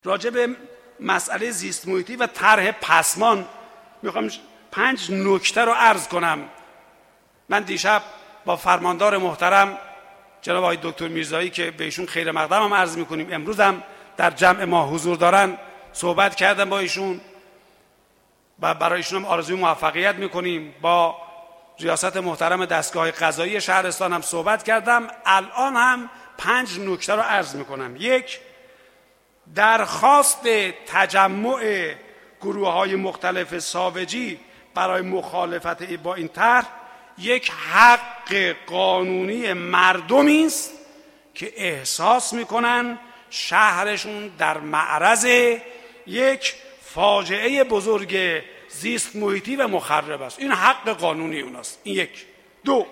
راجع به مسئله زیست محیطی و طرح پسمان میخوام 5 نکته رو عرض کنم. من دیشب با فرماندار محترم جناب آقای دکتر میرزایی که به ایشون خیر مقدم هم عرض میکنیم، امروز هم در جمع ما حضور دارن، صحبت کردم با ایشون و برای ایشون هم آرزوی موفقیت میکنیم. با ریاست محترم دستگاه قضایی شهرستان هم صحبت کردم. الان هم 5 نکته رو عرض میکنم. 1. درخواست تجمع گروه‌های مختلف ساوجی برای مخالفت با این طرح یک حق قانونی مردمی است که احساس میکنن شهرشون در معرض یک فاجعه بزرگ زیست محیطی و مخرب است. این حق قانونی اوناست. این 1. 2.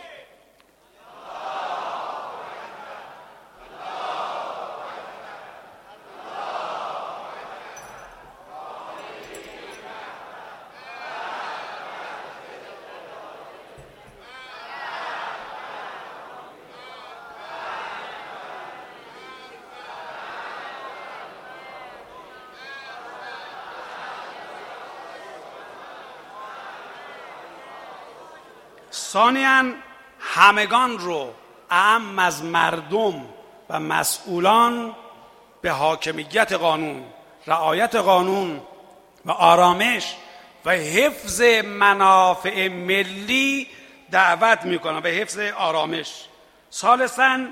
ثانیاً همگان رو اعم از مردم و مسئولان به حاکمیت قانون، رعایت قانون و آرامش و حفظ منافع ملی دعوت میکنم، به حفظ آرامش. ثالثاً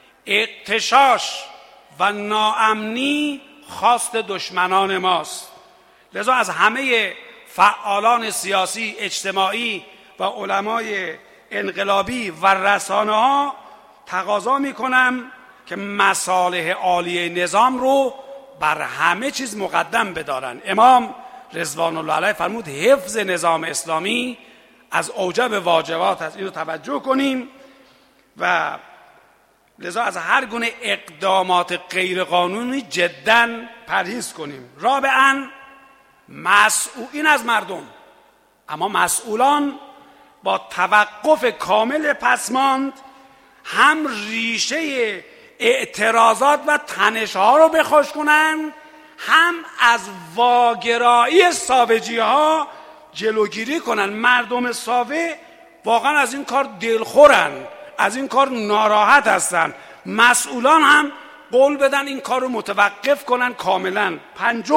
اغتشاش و ناامنی خواست دشمنان ماست، لذا از همه فعالان سیاسی، اجتماعی و علمای انقلابی و رسانه ها تقاضا میکنم که مصالح عالی نظام رو بر همه چیز مقدم بدارن. امام رضوان الله علیه فرمود حفظ نظام اسلامی از اوجب واجبات است، اینو توجه کنیم و لذا از هر گونه اقدامات غیرقانونی جداً پرهیز کنیم. رابعاً مسئولین از مردم، اما مسئولان با توقف کامل پسماند هم ریشه اعتراضات و تنش‌ها رو بخوش کنن، هم از واگرایی ساوجی ها جلوگیری کنن. مردم ساوه واقعا از این کار دلخورن، از این کار ناراحت هستن. مسئولان هم قول بدن این کار رو متوقف کنن کاملا. 5.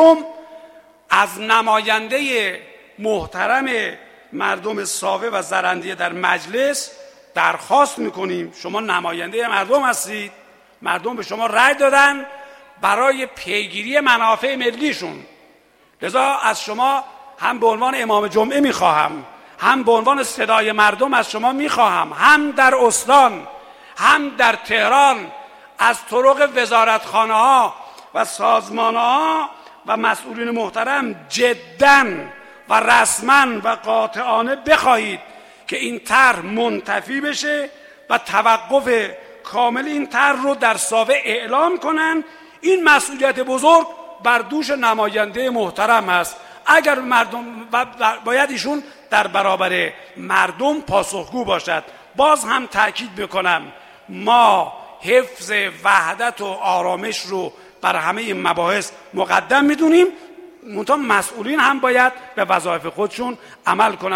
از نماینده محترم مردم ساوه و زرندیه در مجلس درخواست میکنیم، شما نماینده مردم هستید، مردم به شما رأی دادن برای پیگیری منافع ملیشون، لذا از شما هم به عنوان امام جمعه میخواهم، هم به عنوان صدای مردم از شما میخواهم، هم در استان هم در تهران از طرق وزارتخانه ها و سازمان ها و مسئولین محترم جداً و رسما و قاطعانه بخواهید که این طرح منتفی بشه و توقف کامل این طرح رو در ساوه اعلام کنن. این مسئولیت بزرگ بر دوش نماینده محترم است. اگر مردم باید ایشون در برابر مردم پاسخگو باشد. باز هم تأکید میکنم ما حفظ وحدت و آرامش رو بر همه این مباحث مقدم میدونیم، منتها مسئولین هم باید به وظایف خودشون عمل کنند.